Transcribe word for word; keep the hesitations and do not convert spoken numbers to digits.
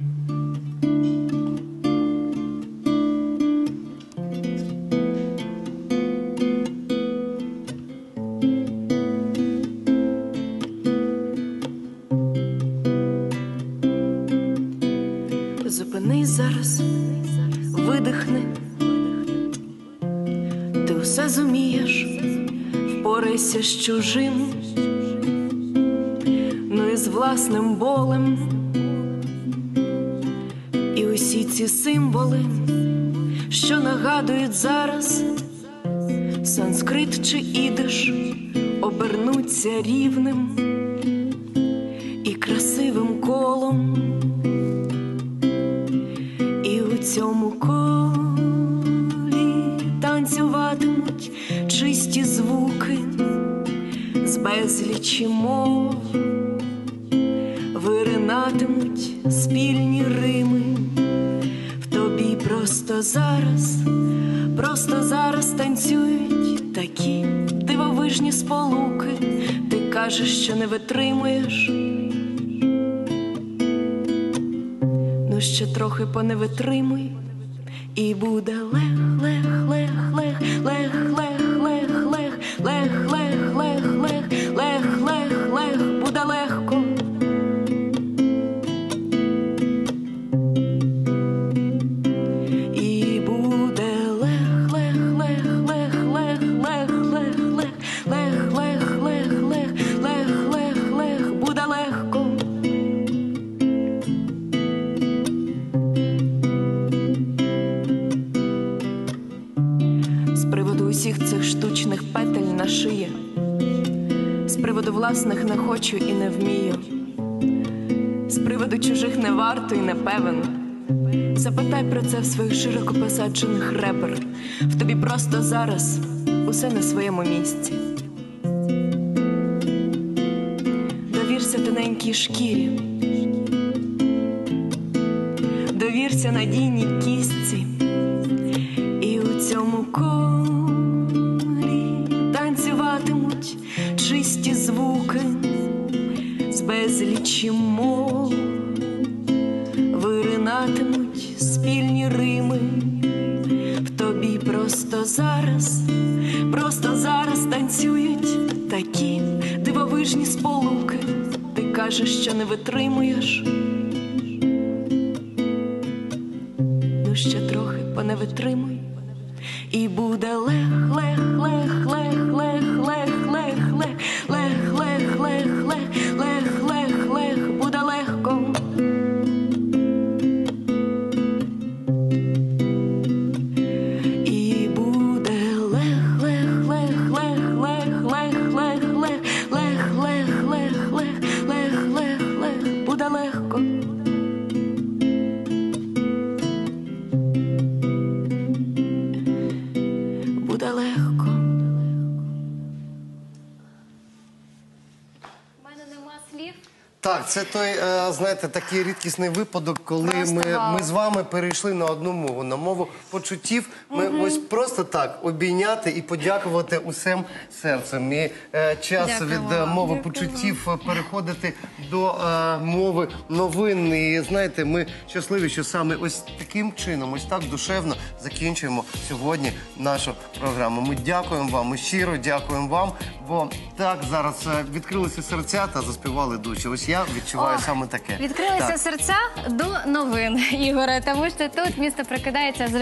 Зупинись зараз, видихни. Ти усе зумієш, впорайся з чужим, ну і з власним болем. І усі ці символи, що нагадують зараз санскрит чи ідиш, обернуться рівним і красивим колом. І у цьому колі танцюватимуть чисті звуки з безлічі мов, виринатимуть спільні рими. В тобі просто зараз, просто зараз танцюють такі дивовижні сполуки. Ти кажеш, що не витримуєш, ну ще трохи поневитримуй, і буде лег, лег, лег, лег, лег, лег, лег, лег, лег, лег, лег, лег, лег, лег, лег, буде легко. І буде лег, лег, лег, лег, лег, лег, лег, лег, лег, лег, лег, лег, лег, лег, лег, буде легко. З приводу усіх цих штучних петель на шиї, з приводу власних не хочу і не вмію, з приводу чужих не варто і не певен. Запитай про це в своїх широко посаджених ребер. В тобі просто зараз усе на своєму місці. Довірся тоненькій шкірі, довірся надійній кістці. І у цьому колі танцюватимуть чисті звуки з безлічі мов, виринатимуть спільні рими. В тобі просто зараз, просто зараз танцюють такі дивовижні сполуки. Ти кажеш, що не витримуєш, ну ще трохи поневитримуй, і буде лег, лег, лег, лег, лег, лег, лег, лег, лег, лег, лег, лег, лег, лег, лег, буде легко. І буде лег, лег, лег, лег, лег, лег, лег, лег, лег, лег, лег, лег, лег, лег, лег, буде легко. Буде легко. У мене нема слів. Так, це той, е, знаєте, такий рідкісний випадок, коли Просто ми, вау. ми з вами перейшли на одну мову, на мову почуттів. Ми ось просто так обійняти і подякувати усім серцем. І е, час Дякуємо від е, вам. мови Дякуємо. почуттів е, переходити до е, мови новин. І знаєте, ми щасливі, що саме ось таким чином, ось так душевно закінчуємо сьогодні нашу програму. Ми дякуємо вам, ми щиро дякуємо вам, бо так зараз е, відкрилися серця та заспівали душі. Ось я відчуваю Ох, саме таке. Відкрилися Так. серця до новин, Ігоре, тому що тут місто прокидається з